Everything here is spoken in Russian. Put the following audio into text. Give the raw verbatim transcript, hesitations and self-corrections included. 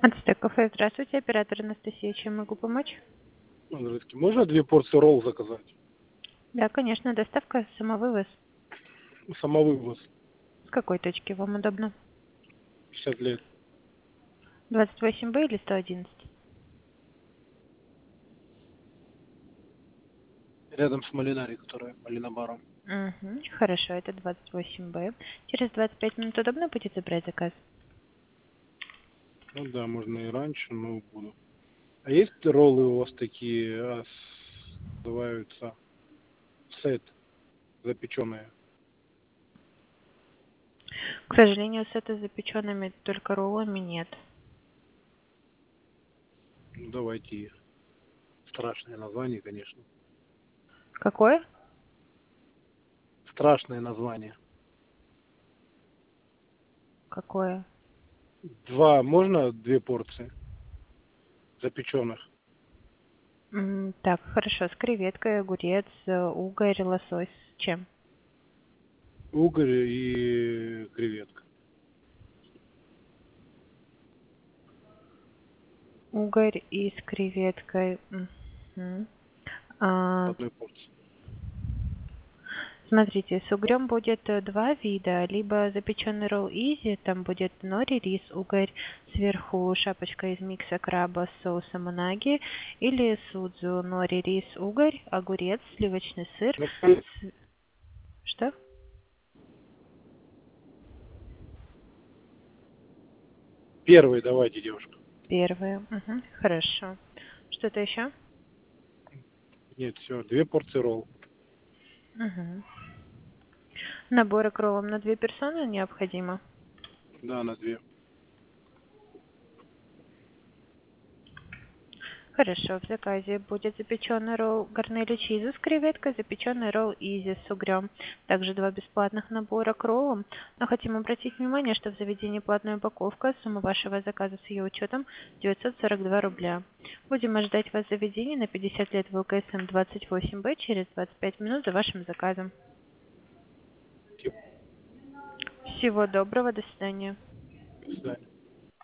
Ацтек кафе, здравствуйте, оператор Анастасия, чем могу помочь? Здравствуйте. Можно две порции ролл заказать? Да, конечно, доставка, самовывоз. Самовывоз. С какой точки вам удобно? пятьдесят лет. двадцать восемь Б или сто одиннадцать? Рядом с Малинари, которая Малинобаром. Угу, хорошо, это двадцать восемь Б. Через двадцать пять минут удобно будет забрать заказ? Ну да, можно и раньше, но буду. А есть роллы у вас такие, а, с- называются сет, запеченные? К сожалению, с этой запеченными только роллами нет. Ну, давайте их. Страшное название, конечно. Какое? Страшное название. Какое? Два, можно две порции запеченных? М, так, хорошо, с креветкой, огурец, э, угорь, лосось. С чем? Угорь и креветка. Угорь и с креветкой. Мгм. В А, одной порции. Смотрите, с угрем будет э, два вида. Либо запеченный ролл изи, там будет нори, рис, угорь, сверху шапочка из микса краба с соусом унаги. Или судзу, нори, рис, угорь, огурец, сливочный сыр. Ну, с- Что? первый давайте, девушка. Первое. Мгм, хорошо. Что-то еще? Нет, все, две порции ролл. Мгм. Наборы к роллам на две персоны необходимо. Да, на две. Хорошо, в заказе будет запеченный ролл гарнели чиза с креветкой, запеченный ролл изи с угрем. Также два бесплатных набора к роллам. Но хотим обратить внимание, что в заведении платная упаковка, сумма вашего заказа с ее учетом девятьсот сорок два рубля. Будем ожидать вас в заведении на пятьдесят лет В Л К С М двадцать восемь Б через двадцать пять минут за вашим заказом. Всего доброго, до свидания. До свидания.